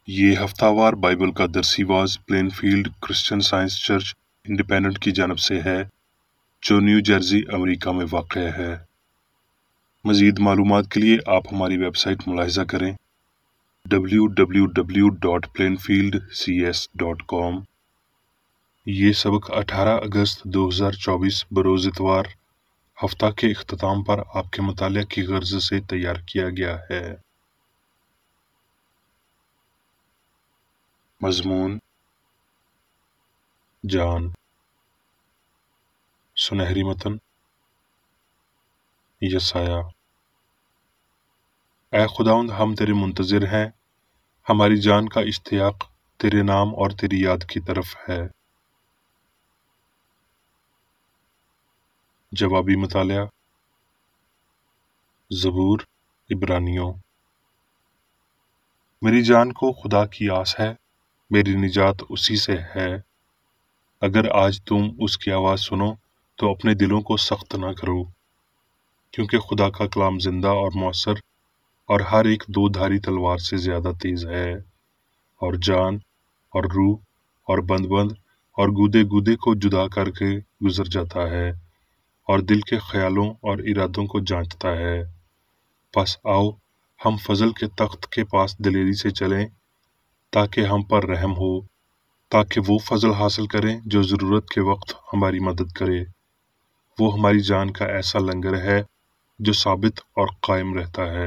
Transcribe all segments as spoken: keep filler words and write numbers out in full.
یہ ہفتہ وار بائبل کا درسی واز Plainfield Christian Science church independent کی جانب سے ہے جو نیو جرسی امریکہ میں واقع ہے۔ مزید معلومات کے لیے آپ ہماری ویب سائٹ ملاحظہ کریں W W W dot Plainfield C S dot com. یہ سبق اٹھارہ اگست دو ہزار چوبیس بروز اتوار ہفتہ کے اختتام پر آپ کے مطالعہ کی غرض سے تیار کیا گیا ہے۔ مضمون: جان۔ سنہری متن: یسایہ۔ اے خداوند، ہم تیرے منتظر ہیں، ہماری جان کا اشتیاق تیرے نام اور تیری یاد کی طرف ہے۔ جوابی مطالعہ: زبور، عبرانیوں۔ میری جان کو خدا کی آس ہے، میری نجات اسی سے ہے۔ اگر آج تم اس کی آواز سنو تو اپنے دلوں کو سخت نہ کرو، کیونکہ خدا کا کلام زندہ اور مؤثر اور ہر ایک دو دھاری تلوار سے زیادہ تیز ہے، اور جان اور روح اور بند بند اور گودے گودے کو جدا کر کے گزر جاتا ہے، اور دل کے خیالوں اور ارادوں کو جانچتا ہے۔ پس آؤ ہم فضل کے تخت کے پاس دلیری سے چلیں تاکہ ہم پر رحم ہو، تاکہ وہ فضل حاصل کریں جو ضرورت کے وقت ہماری مدد کرے۔ وہ ہماری جان کا ایسا لنگر ہے جو ثابت اور قائم رہتا ہے۔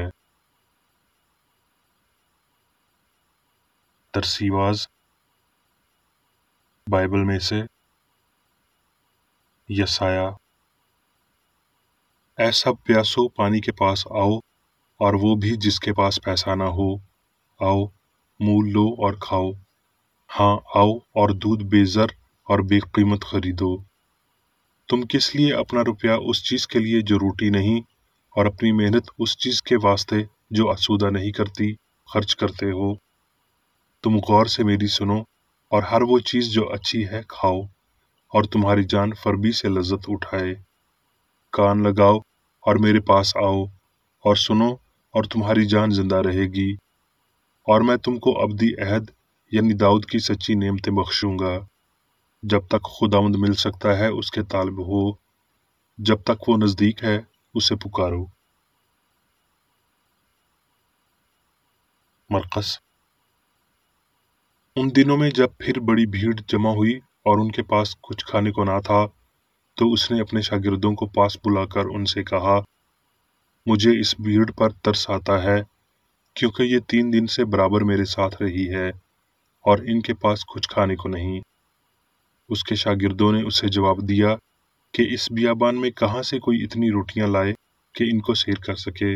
درسی واز بائبل میں سے یسایہ۔ اے سب پیاسو، پانی کے پاس آؤ، اور وہ بھی جس کے پاس پیسہ نہ ہو، آؤ مول لو اور کھاؤ۔ ہاں آؤ اور دودھ بے زر اور بے قیمت خریدو۔ تم کس لیے اپنا روپیہ اس چیز کے لیے جو روٹی نہیں، اور اپنی محنت اس چیز کے واسطے جو آسودہ نہیں کرتی خرچ کرتے ہو؟ تم غور سے میری سنو، اور ہر وہ چیز جو اچھی ہے کھاؤ، اور تمہاری جان فربی سے لذت اٹھائے۔ کان لگاؤ اور میرے پاس آؤ، اور سنو، اور تمہاری جان زندہ رہے گی، اور میں تم کو ابدی عہد یعنی داؤد کی سچی نعمتیں بخشوں گا۔ جب تک خداوند مل سکتا ہے اس کے طالب ہو، جب تک وہ نزدیک ہے اسے پکارو۔ مرقس۔ ان دنوں میں جب پھر بڑی بھیڑ جمع ہوئی اور ان کے پاس کچھ کھانے کو نہ تھا، تو اس نے اپنے شاگردوں کو پاس بلا کر ان سے کہا، مجھے اس بھیڑ پر ترس آتا ہے، کیونکہ یہ تین دن سے برابر میرے ساتھ رہی ہے اور ان کے پاس کچھ کھانے کو نہیں۔ اس کے شاگردوں نے اسے جواب دیا کہ اس بیابان میں کہاں سے کوئی اتنی روٹیاں لائے کہ ان کو سیر کر سکے۔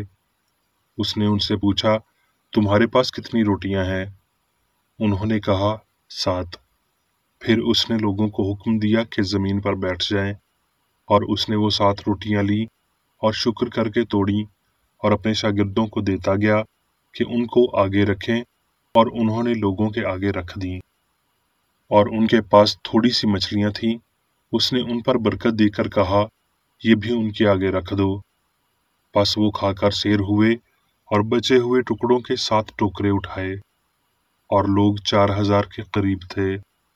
اس نے ان سے پوچھا، تمہارے پاس کتنی روٹیاں ہیں؟ انہوں نے کہا، سات۔ پھر اس نے لوگوں کو حکم دیا کہ زمین پر بیٹھ جائیں، اور اس نے وہ سات روٹیاں لیں اور شکر کر کے توڑیں اور اپنے شاگردوں کو دیتا گیا کہ ان کو آگے رکھیں، اور انہوں نے لوگوں کے آگے رکھ دیں۔ اور ان کے پاس تھوڑی سی مچھلیاں تھیں، اس نے ان پر برکت دے کر کہا، یہ بھی ان کے آگے رکھ دو۔ پس وہ کھا کر سیر ہوئے اور بچے ہوئے ٹکڑوں کے سات ٹوکرے اٹھائے، اور لوگ چار ہزار کے قریب تھے۔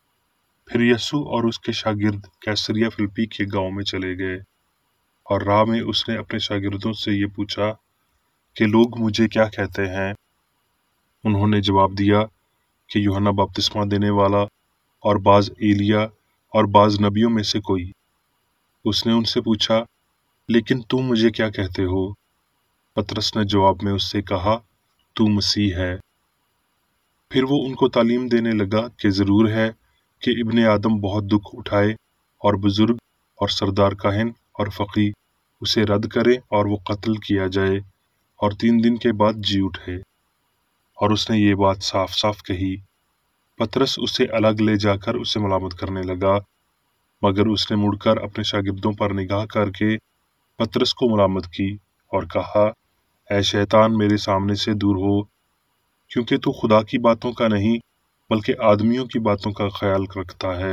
پھر یسوع اور اس کے شاگرد کیسریا فلپی کے گاؤں میں چلے گئے، اور راہ میں اس نے اپنے شاگردوں سے یہ پوچھا کہ لوگ مجھے کیا کہتے ہیں؟ انہوں نے جواب دیا کہ یوحنا بپتسمہ دینے والا، اور بعض ایلیا، اور بعض نبیوں میں سے کوئی۔ اس نے ان سے پوچھا، لیکن تم مجھے کیا کہتے ہو؟ پطرس نے جواب میں اس سے کہا، تو مسیح ہے۔ پھر وہ ان کو تعلیم دینے لگا کہ ضرور ہے کہ ابن آدم بہت دکھ اٹھائے، اور بزرگ اور سردار کاہن اور فقیہ اسے رد کرے، اور وہ قتل کیا جائے، اور تین دن کے بعد جی اٹھے۔ اور اس نے یہ بات صاف صاف کہی۔ پطرس اسے الگ لے جا کر اسے ملامت کرنے لگا، مگر اس نے مڑ کر اپنے شاگردوں پر نگاہ کر کے پطرس کو ملامت کی اور کہا، اے شیطان، میرے سامنے سے دور ہو، کیونکہ تو خدا کی باتوں کا نہیں بلکہ آدمیوں کی باتوں کا خیال رکھتا ہے۔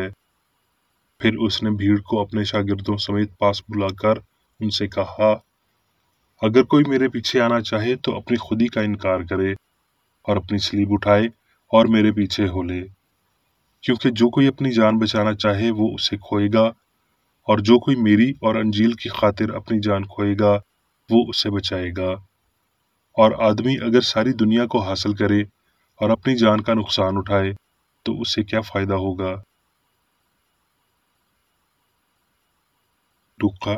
پھر اس نے بھیڑ کو اپنے شاگردوں سمیت پاس بلا کر ان سے کہا، اگر کوئی میرے پیچھے آنا چاہے تو اپنی خودی کا انکار کرے، اور اپنی صلیب اٹھائے اور میرے پیچھے ہو لے، کیونکہ جو کوئی اپنی جان بچانا چاہے وہ اسے کھوئے گا، اور جو کوئی میری اور انجیل کی خاطر اپنی جان کھوئے گا وہ اسے بچائے گا۔ اور آدمی اگر ساری دنیا کو حاصل کرے اور اپنی جان کا نقصان اٹھائے تو اسے کیا فائدہ ہوگا؟ لوقا۔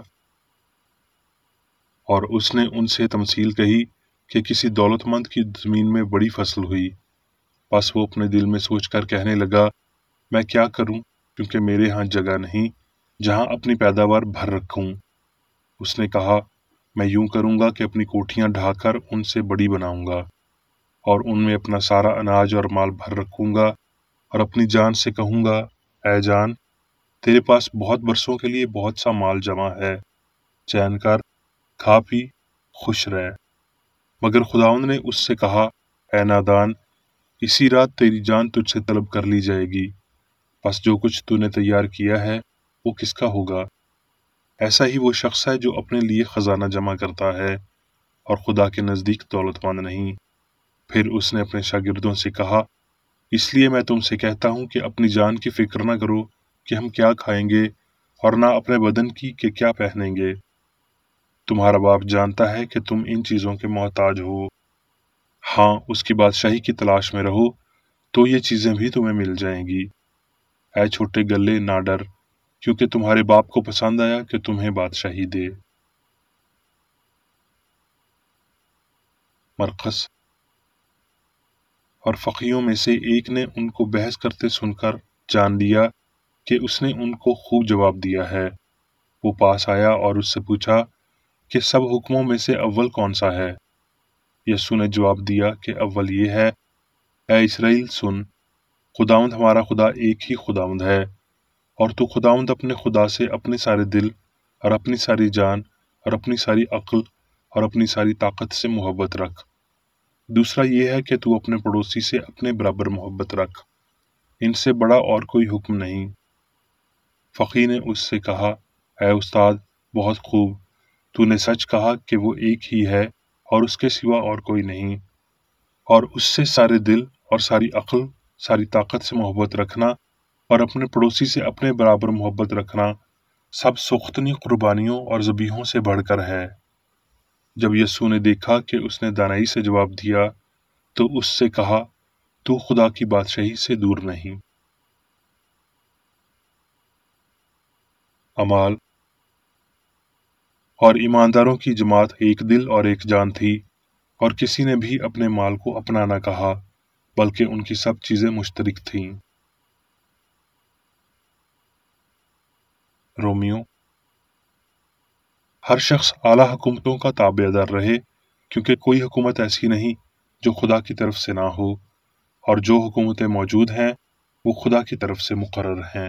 اور اس نے ان سے تمثیل کہی کہ کسی دولت مند کی زمین میں بڑی فصل ہوئی، پس وہ اپنے دل میں سوچ کر کہنے لگا، میں کیا کروں، کیونکہ میرے ہاں جگہ نہیں جہاں اپنی پیداوار بھر رکھوں۔ اس نے کہا، میں یوں کروں گا کہ اپنی کوٹھیاں ڈھا کر ان سے بڑی بناؤں گا، اور ان میں اپنا سارا اناج اور مال بھر رکھوں گا، اور اپنی جان سے کہوں گا، اے جان، تیرے پاس بہت برسوں کے لیے بہت سا مال جمع ہے، چین کر، کھا پی، خوش رہ۔ مگر خداوند نے اس سے کہا، اے نادان، اسی رات تیری جان تجھ سے طلب کر لی جائے گی، پس جو کچھ تو نے تیار کیا ہے وہ کس کا ہوگا؟ ایسا ہی وہ شخص ہے جو اپنے لیے خزانہ جمع کرتا ہے اور خدا کے نزدیک دولت مند نہیں۔ پھر اس نے اپنے شاگردوں سے کہا، اس لیے میں تم سے کہتا ہوں کہ اپنی جان کی فکر نہ کرو کہ ہم کیا کھائیں گے، اور نہ اپنے بدن کی کہ کیا پہنیں گے۔ تمہارا باپ جانتا ہے کہ تم ان چیزوں کے محتاج ہو۔ ہاں، اس کی بادشاہی کی تلاش میں رہو تو یہ چیزیں بھی تمہیں مل جائیں گی۔ اے چھوٹے گلے، نہ ڈر، کیونکہ تمہارے باپ کو پسند آیا کہ تمہیں بادشاہی دے۔ مرقس۔ اور فقیوں میں سے ایک نے ان کو بحث کرتے سن کر جان لیا کہ اس نے ان کو خوب جواب دیا ہے۔ وہ پاس آیا اور اس سے پوچھا کہ سب حکموں میں سے اول کون سا ہے؟ یسوع نے جواب دیا کہ اول یہ ہے، اے اسرائیل سن، خداوند ہمارا خدا ایک ہی خداوند ہے، اور تو خداوند اپنے خدا سے اپنے سارے دل اور اپنی ساری جان اور اپنی ساری عقل اور اپنی ساری طاقت سے محبت رکھ۔ دوسرا یہ ہے کہ تو اپنے پڑوسی سے اپنے برابر محبت رکھ۔ ان سے بڑا اور کوئی حکم نہیں۔ فقی نے اس سے کہا، اے استاد، بہت خوب، تو نے سچ کہا کہ وہ ایک ہی ہے اور اس کے سوا اور کوئی نہیں، اور اس سے سارے دل اور ساری عقل، ساری طاقت سے محبت رکھنا اور اپنے پڑوسی سے اپنے برابر محبت رکھنا سب سختنی قربانیوں اور ذبیحوں سے بڑھ کر ہے۔ جب یسوع نے دیکھا کہ اس نے دانائی سے جواب دیا تو اس سے کہا، تو خدا کی بادشاہی سے دور نہیں۔ اعمال۔ اور ایمانداروں کی جماعت ایک دل اور ایک جان تھی، اور کسی نے بھی اپنے مال کو اپنا نہ کہا، بلکہ ان کی سب چیزیں مشترک تھیں۔ رومیو۔ ہر شخص اعلیٰ حکومتوں کا تابع دار رہے، کیونکہ کوئی حکومت ایسی نہیں جو خدا کی طرف سے نہ ہو، اور جو حکومتیں موجود ہیں وہ خدا کی طرف سے مقرر ہیں۔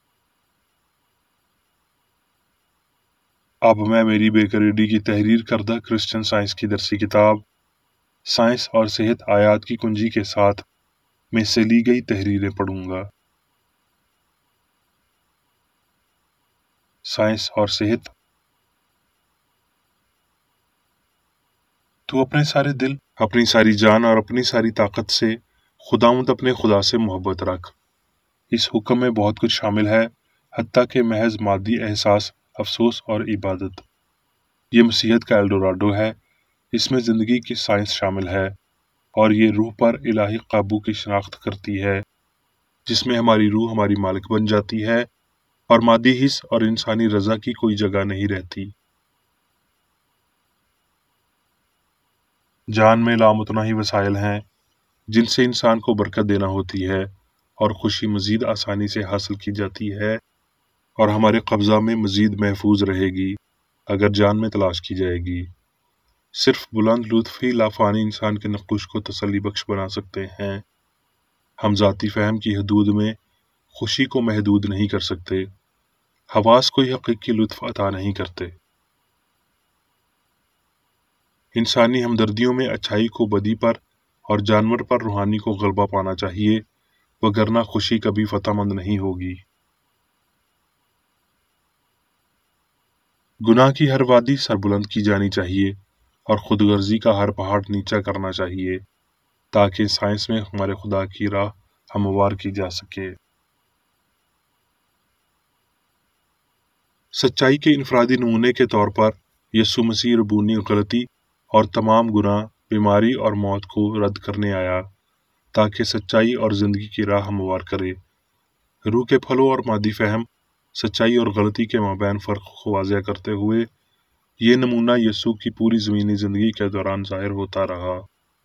اب میں میری بے قریدی کی تحریر کردہ کرسچن سائنس کی درسی کتاب سائنس اور صحت آیات کی کنجی کے ساتھ میں سے لی گئی تحریریں پڑھوں گا۔ سائنس اور صحت۔ تو اپنے سارے دل، اپنی ساری جان اور اپنی ساری طاقت سے خداوند اپنے خدا سے محبت رکھ۔ اس حکم میں بہت کچھ شامل ہے، حتیٰ کہ محض مادی احساس، افسوس اور عبادت۔ یہ مسیحیت کا ایلڈوراڈو ہے۔ اس میں زندگی کی سائنس شامل ہے، اور یہ روح پر الہی قابو کی شناخت کرتی ہے، جس میں ہماری روح ہماری مالک بن جاتی ہے، اور مادی حس اور انسانی رضا کی کوئی جگہ نہیں رہتی۔ جان میں لامتناہی وسائل ہیں جن سے انسان کو برکت دینا ہوتی ہے، اور خوشی مزید آسانی سے حاصل کی جاتی ہے، اور ہمارے قبضہ میں مزید محفوظ رہے گی اگر جان میں تلاش کی جائے گی۔ صرف بلند لطف ہی لافانی انسان کے نقوش کو تسلی بخش بنا سکتے ہیں۔ ہم ذاتی فہم کی حدود میں خوشی کو محدود نہیں کر سکتے۔ حواس کوئی حقیقی لطف عطا نہیں کرتے۔ انسانی ہمدردیوں میں اچھائی کو بدی پر اور جانور پر روحانی کو غلبہ پانا چاہیے، وگرنہ خوشی کبھی فتح مند نہیں ہوگی۔ گناہ کی ہر وادی سربلند کی جانی چاہیے، اور خود غرضی کا ہر پہاڑ نیچا کرنا چاہیے۔ تاکہ سائنس میں ہمارے خدا کی راہ ہموار کی جا سکے۔ سچائی کے انفرادی نمونے کے طور پر یسوع مسیح ربونی غلطی اور تمام گناہ، بیماری اور موت کو رد کرنے آیا تاکہ سچائی اور زندگی کی راہ ہموار کرے۔ روح کے پھلوں اور مادی فہم سچائی اور غلطی کے مابین فرق کو واضح کرتے ہوئے یہ نمونہ یسوع کی پوری زمینی زندگی کے دوران ظاہر ہوتا رہا۔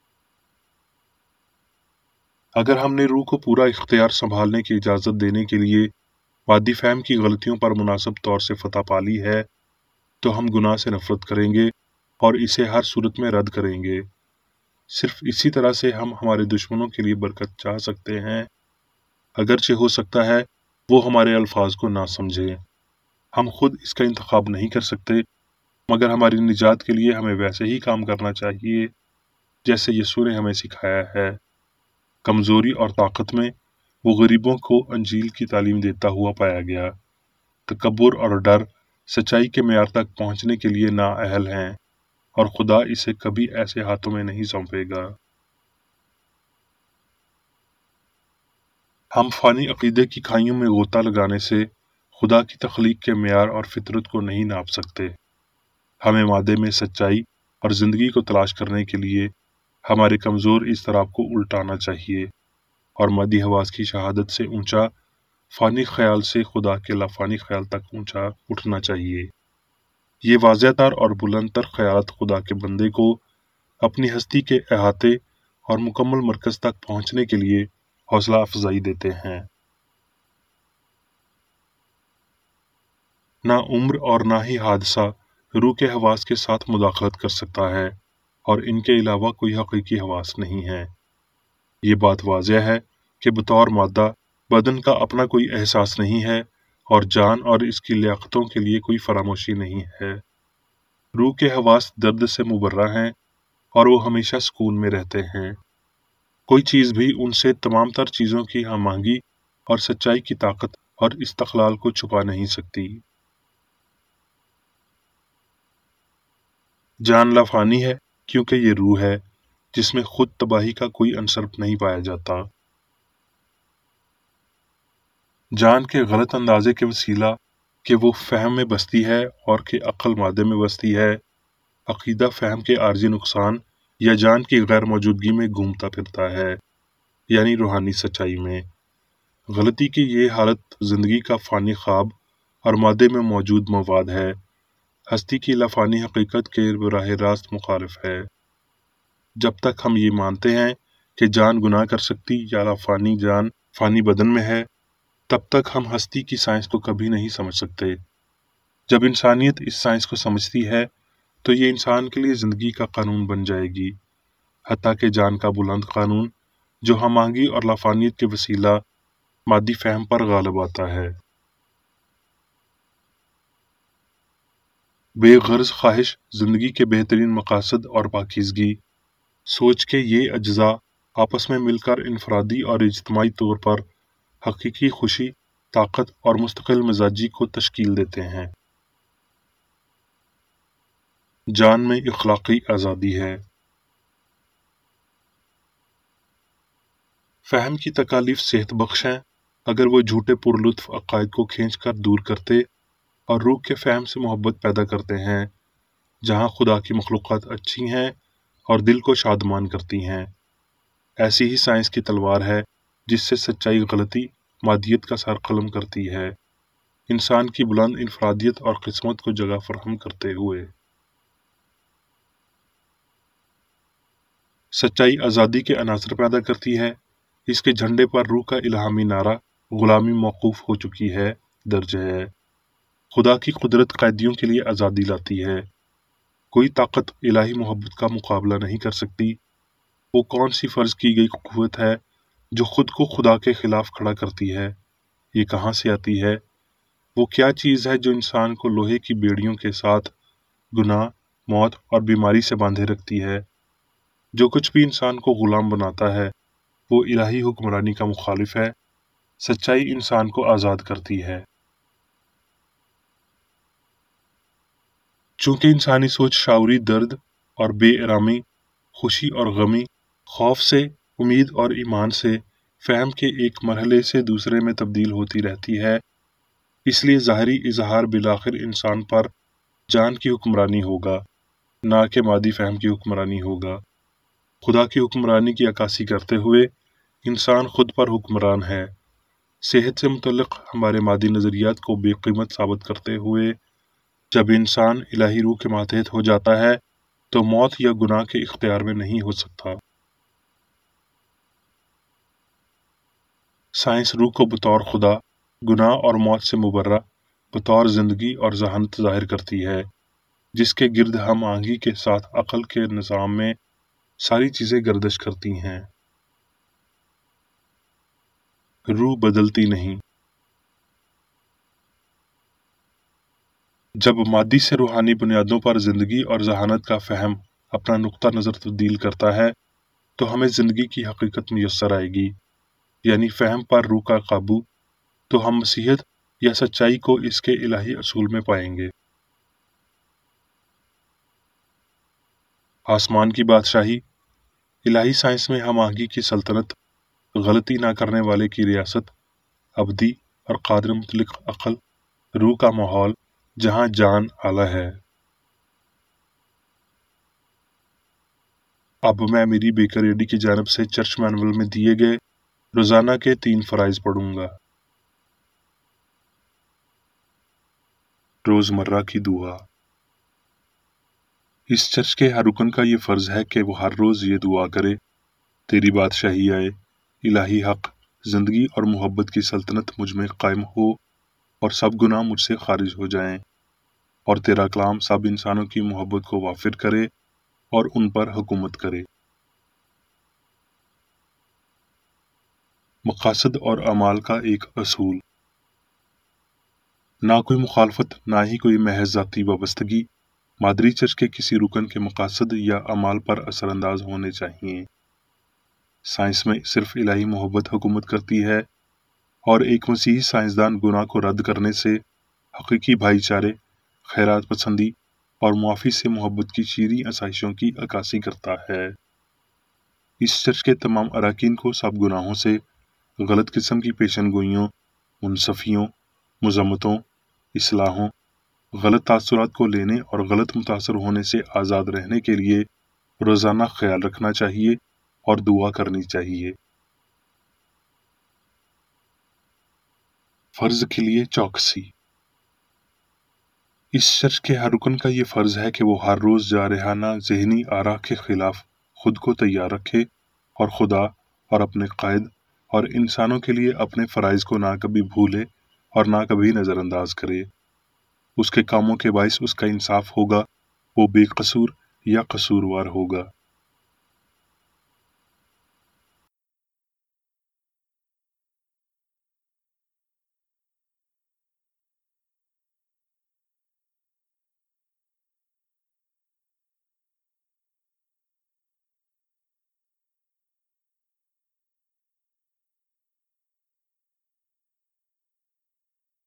اگر ہم نے روح کو پورا اختیار سنبھالنے کی اجازت دینے کے لیے مادی فہم کی غلطیوں پر مناسب طور سے فتح پالی ہے تو ہم گناہ سے نفرت کریں گے اور اسے ہر صورت میں رد کریں گے۔ صرف اسی طرح سے ہم ہمارے دشمنوں کے لیے برکت چاہ سکتے ہیں، اگرچہ ہو سکتا ہے وہ ہمارے الفاظ کو نہ سمجھیں۔ ہم خود اس کا انتخاب نہیں کر سکتے، مگر ہماری نجات کے لیے ہمیں ویسے ہی کام کرنا چاہیے جیسے یسوع نے ہمیں سکھایا ہے۔ کمزوری اور طاقت میں وہ غریبوں کو انجیل کی تعلیم دیتا ہوا پایا گیا۔ تکبر اور ڈر سچائی کے معیار تک پہنچنے کے لیے نااہل ہیں اور خدا اسے کبھی ایسے ہاتھوں میں نہیں سونپے گا۔ ہم فانی عقیدے کی کھائیوں میں غوطہ لگانے سے خدا کی تخلیق کے معیار اور فطرت کو نہیں ناپ سکتے۔ ہمیں مادے میں سچائی اور زندگی کو تلاش کرنے کے لیے ہمارے کمزور اضطراب کو الٹانا چاہیے اور مادی حواس کی شہادت سے اونچا، فانی خیال سے خدا کے لافانی خیال تک اونچا اٹھنا چاہیے۔ یہ واضح تر اور بلند تر خیالات خدا کے بندے کو اپنی ہستی کے احاطے اور مکمل مرکز تک پہنچنے کے لیے حوصلہ افزائی دیتے ہیں۔ نہ عمر اور نہ ہی حادثہ روح کے حواس کے ساتھ مداخلت کر سکتا ہے اور ان کے علاوہ کوئی حقیقی حواس نہیں ہے۔ یہ بات واضح ہے کہ بطور مادہ بدن کا اپنا کوئی احساس نہیں ہے اور جان اور اس کی لیاقتوں کے لیے کوئی فراموشی نہیں ہے۔ روح کے حواس درد سے مبرہ ہیں اور وہ ہمیشہ سکون میں رہتے ہیں۔ کوئی چیز بھی ان سے تمام تر چیزوں کی ہم آہنگی اور سچائی کی طاقت اور استقلال کو چھپا نہیں سکتی۔ جان لافانی ہے کیونکہ یہ روح ہے جس میں خود تباہی کا کوئی عنصر نہیں پایا جاتا۔ جان کے غلط اندازے کے وسیلہ کہ وہ فہم میں بستی ہے اور کہ عقل مادے میں بستی ہے، عقیدہ فہم کے عارضی نقصان یا جان کی غیر موجودگی میں گھومتا پھرتا ہے، یعنی روحانی سچائی میں۔ غلطی کی یہ حالت زندگی کا فانی خواب اور مادے میں موجود مواد ہے، ہستی کی لافانی حقیقت کے براہ راست مخالف ہے۔ جب تک ہم یہ مانتے ہیں کہ جان گناہ کر سکتی یا لافانی جان فانی بدن میں ہے، تب تک ہم ہستی کی سائنس کو کبھی نہیں سمجھ سکتے۔ جب انسانیت اس سائنس کو سمجھتی ہے تو یہ انسان کے لیے زندگی کا قانون بن جائے گی، حتیٰ کہ جان کا بلند قانون جو ہم آہنگی اور لافانیت کے وسیلہ مادی فہم پر غالب آتا ہے۔ بے غرض خواہش زندگی کے بہترین مقاصد اور پاکیزگی سوچ کے یہ اجزاء آپس میں مل کر انفرادی اور اجتماعی طور پر حقیقی خوشی، طاقت اور مستقل مزاجی کو تشکیل دیتے ہیں۔ جان میں اخلاقی آزادی ہے۔ فہم کی تکالیف صحت بخش ہیں اگر وہ جھوٹے پرلطف عقائد کو کھینچ کر دور کرتے اور روح کے فہم سے محبت پیدا کرتے ہیں، جہاں خدا کی مخلوقات اچھی ہیں اور دل کو شادمان کرتی ہیں۔ ایسی ہی سائنس کی تلوار ہے جس سے سچائی غلطی مادیت کا سر قلم کرتی ہے، انسان کی بلند انفرادیت اور قسمت کو جگہ فراہم کرتے ہوئے۔ سچائی آزادی کے عناصر پیدا کرتی ہے، اس کے جھنڈے پر روح کا الہامی نعرہ غلامی موقوف ہو چکی ہے درج ہے۔ خدا کی قدرت قیدیوں کے لیے آزادی لاتی ہے۔ کوئی طاقت الہی محبت کا مقابلہ نہیں کر سکتی۔ وہ کون سی فرض کی گئی قوت ہے جو خود کو خدا کے خلاف کھڑا کرتی ہے؟ یہ کہاں سے آتی ہے؟ وہ کیا چیز ہے جو انسان کو لوہے کی بیڑیوں کے ساتھ گناہ، موت اور بیماری سے باندھے رکھتی ہے؟ جو کچھ بھی انسان کو غلام بناتا ہے وہ الہی حکمرانی کا مخالف ہے۔ سچائی انسان کو آزاد کرتی ہے۔ چونکہ انسانی سوچ شعوری درد اور بے آرامی، خوشی اور غمی، خوف سے امید اور ایمان سے فہم کے ایک مرحلے سے دوسرے میں تبدیل ہوتی رہتی ہے، اس لیے ظاہری اظہار بالآخر انسان پر جان کی حکمرانی ہوگا، نہ کہ مادی فہم کی حکمرانی ہوگا۔ خدا کی حکمرانی کی عکاسی کرتے ہوئے انسان خود پر حکمران ہے۔ صحت سے متعلق ہمارے مادی نظریات کو بے قیمت ثابت کرتے ہوئے جب انسان الہی روح کے ماتحت ہو جاتا ہے تو موت یا گناہ کے اختیار میں نہیں ہو سکتا۔ سائنس روح کو بطور خدا، گناہ اور موت سے مبرہ، بطور زندگی اور ذہانت ظاہر کرتی ہے، جس کے گرد ہم آہنگی کے ساتھ عقل کے نظام میں ساری چیزیں گردش کرتی ہیں۔ روح بدلتی نہیں۔ جب مادی سے روحانی بنیادوں پر زندگی اور ذہانت کا فہم اپنا نقطہ نظر تبدیل کرتا ہے تو ہمیں زندگی کی حقیقت میسر آئے گی، یعنی فہم پر روح کا قابو، تو ہم مسیحیت یا سچائی کو اس کے الہی اصول میں پائیں گے۔ آسمان کی بادشاہی، الہی سائنس میں ہم آہنگی کی سلطنت، غلطی نہ کرنے والے کی ریاست، ابدی اور قادر مطلق عقل، روح کا ماحول جہاں جان اعلیٰ ہے۔ اب میں میری بیکر ایڈی کی جانب سے چرچ مینول میں دیے گئے روزانہ کے تین فرائض پڑھوں گا۔ روزمرہ کی دعا۔ اس چرچ کے ہر رکن کا یہ فرض ہے کہ وہ ہر روز یہ دعا کرے: تیری بادشاہی آئے، الہی حق، زندگی اور محبت کی سلطنت مجھ میں قائم ہو اور سب گناہ مجھ سے خارج ہو جائیں، اور تیرا کلام سب انسانوں کی محبت کو وافر کرے اور ان پر حکومت کرے۔ مقاصد اور اعمال کا ایک اصول۔ نہ کوئی مخالفت، نہ ہی کوئی محض ذاتی وابستگی مادری چرچ کے کسی رکن کے مقاصد یا اعمال پر اثر انداز ہونے چاہیے۔ سائنس میں صرف الہی محبت حکومت کرتی ہے، اور ایک مسیحی سائنسدان گناہ کو رد کرنے سے حقیقی بھائی چارے، خیرات پسندی اور معافی سے محبت کی شیریں آسائشوں کی عکاسی کرتا ہے۔ اس چرچ کے تمام اراکین کو سب گناہوں سے، غلط قسم کی پیشن گوئیوں، منصفیوں، مذمتوں، اصلاحوں، غلط تاثرات کو لینے اور غلط متاثر ہونے سے آزاد رہنے کے لیے روزانہ خیال رکھنا چاہیے اور دعا کرنی چاہیے۔ فرض کے لیے چوکسی۔ اس چرچ کے ہر رکن کا یہ فرض ہے کہ وہ ہر روز جارحانہ ذہنی آراء کے خلاف خود کو تیار رکھے اور خدا اور اپنے قائد اور انسانوں کے لیے اپنے فرائض کو نہ کبھی بھولے اور نہ کبھی نظر انداز کرے۔ اس کے کاموں کے باعث اس کا انصاف ہوگا، وہ بے قصور یا قصوروار ہوگا۔